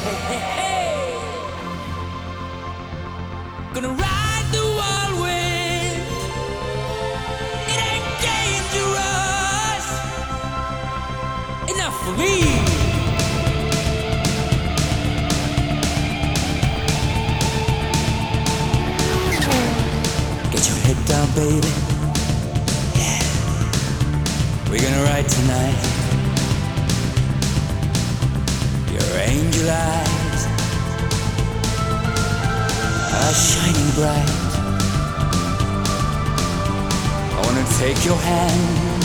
hey, hey. Gonna ride the wild wind. It ain't dangerous enough for me. Get your head down, baby. Yeah. We're gonna ride tonight. Your angel eyes are shining bright. I wanna take your hand,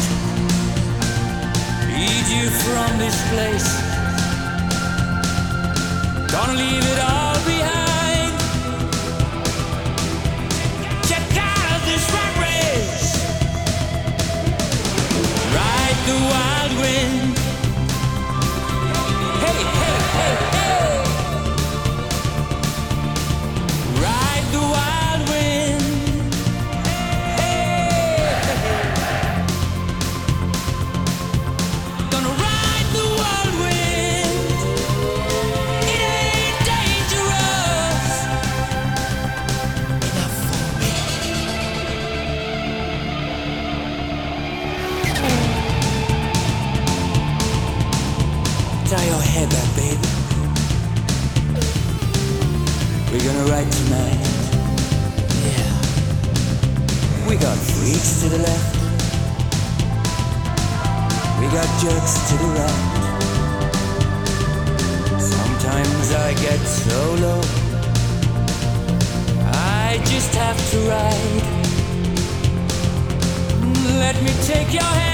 lead you from this place. Gonna leave it all behind. Check out this rat race. Ride the wild wind. Hey, hey, hey, hey. Ride the wild wind. Hey. Gonna ride the wild wind. It ain't dangerous enough for me. Tie your hair back, baby. We're gonna ride tonight. Yeah. We got freaks to the left. We got jerks to the right. Sometimes I get so low, I just have to ride. Let me take your hand.